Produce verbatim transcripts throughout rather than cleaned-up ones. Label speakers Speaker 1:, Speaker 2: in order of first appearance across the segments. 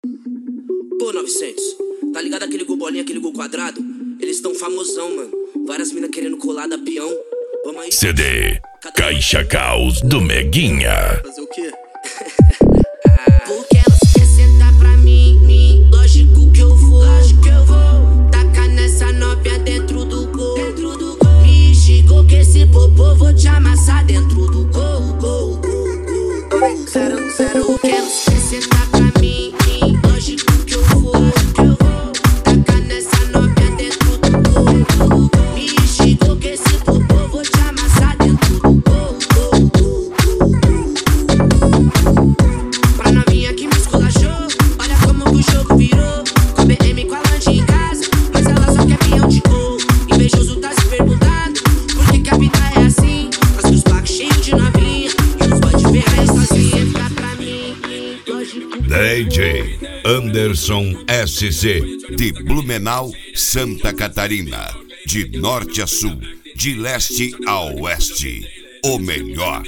Speaker 1: Pô, novecentos, tá ligado aquele gol bolinha, aquele gol quadrado? Eles tão famosão, mano. Várias minas querendo colar da peão. Vamos aí.
Speaker 2: C D Caixa Caos do Meguinha.
Speaker 1: Fazer o quê?
Speaker 3: Porque elas querem sentar pra mim, mim. Lógico que eu vou, lógico que eu vou. Tacar nessa novinha dentro do gol, dentro do gol. Me xingou que esse popô vou te amassar dentro do gol, gol, gol, gol. Zero, zero. Porque elas querem sentar pra mim, mim. Lógico que eu vou, lógico que eu vou. Tacar nessa novinha dentro do gol, dentro do gol. Me xingou que esse popô vou te amassar dentro do gol, gol, gol, gol. Pra novinha que me esculachou, olha como que o jogo virou. Com a B M com a lanche em casa, mas ela só quer peão de gol. Invejoso tá se perguntando por que que a vida é assim. Nós que os blacos cheios de novinha e os boy de ferrar sozinha. Fica pra mim, lógico.
Speaker 2: D J Anderson S C, de Blumenau, Santa Catarina. De norte a sul, de leste a oeste, o melhor.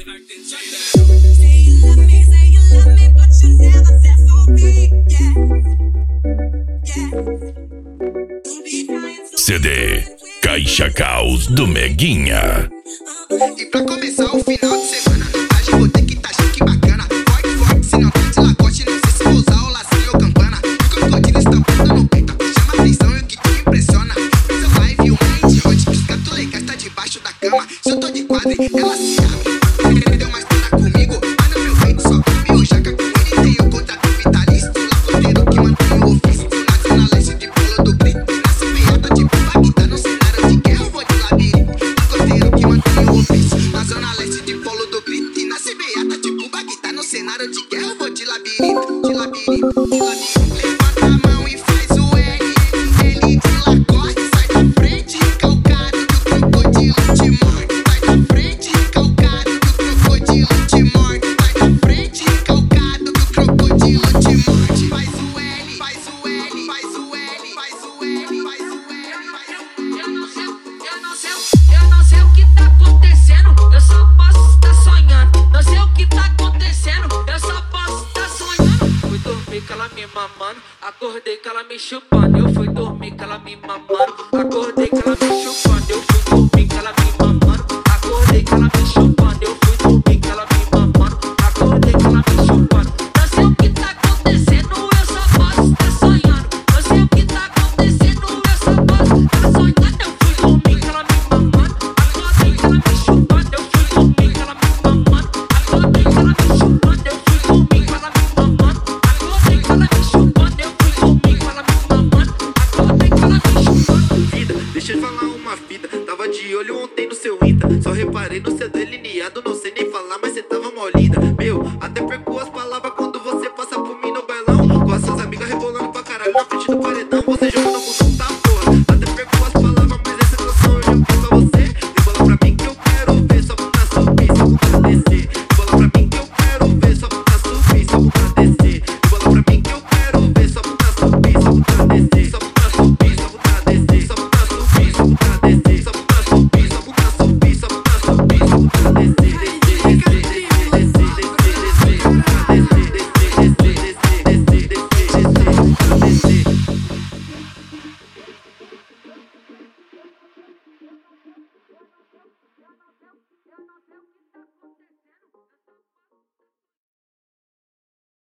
Speaker 2: C D Caixa Caos do Meguinha.
Speaker 4: E pra começar o final de semana, hoje vou ter que tá chique bacana. Forte, forte, se não tá de lacoste, não sei se vou usar o lacinho ou campana. O crocodilo estampado no peito, chama atenção e o que te impressiona. Fez a live uma idiote, os gatos legais tá debaixo da cama. Se eu tô de quadro, ela se abre. Ele deu uma história comigo, mas no meu peito só cabe o jaca. Com ele tem o contrato vitalício, lacoteiro que mantém o ofício. Na zona leste de Polo do Brito, nasce beata de Bagdá. No cenário de guerra eu vou de labirinto. Lacoteiro que mantém o ofício. Na zona leste de Polo do Brito, e nasce beata tipo Bagdá. No cenário de guerra eu vou de labirinto, de labirinto, de labirinto. Levanta a mão e faz o L, ele de lacoste. Sai da frente, calcado, que o crocodilo te morde. Sai da frente, calcado, que o crocodilo te morde. Sai da frente, calcado, que o crocodilo te morde. Faz o L, faz o L, faz o L, faz o L, faz o L, faz o L.
Speaker 3: Eu não sei, eu não sei, eu não sei o que tá acontecendo. Eu só posso estar sonhando. Não sei o que tá acontecendo. Eu só posso estar sonhando. Fui dormir com ela me mamando, acordei com ela me chupando. Eu fui dormir com ela me mamando, acordei com ela me chupando. Eu